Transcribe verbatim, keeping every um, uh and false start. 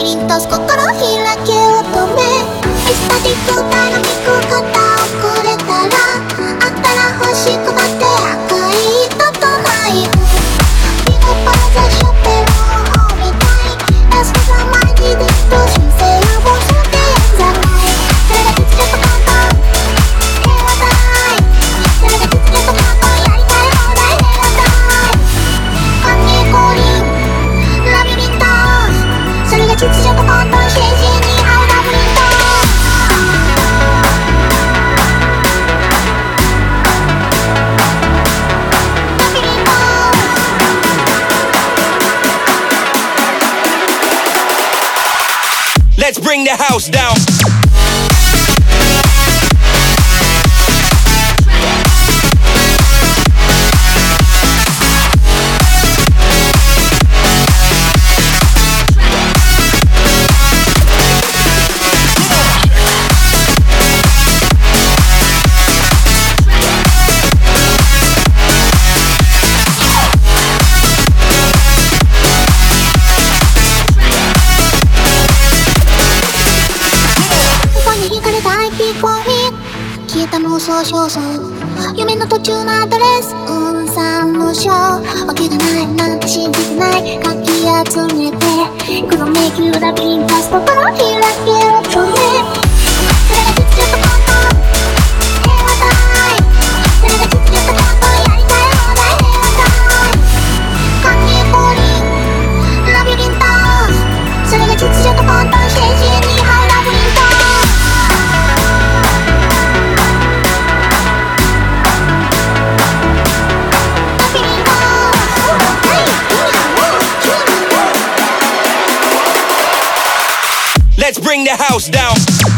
ビリントス心開け乙女エスタティックダイナミック肩をくれたらあったら欲しくなって赤い糸とナイフビッグパーザショペローみたいエスコザマイディディット新生予防者ってやんじゃないそれが実力簡単平和だいそれが実力簡単やりたい放題平和だい関係降臨ラビリントそれが秩序と簡単新人に合うラブリントラビリント Let's bring the house down.消えた妄想焦燥夢の途中のアドレス運算無償わけがないなんて信じてないかき集めてこの迷宮ラビリントス心開け乙女それが実力簡単平和だいそれが実力簡単やりたい放題平和だい関係降臨ラビリントそれが実力簡単新人に合うラブリント Let's bring the house down.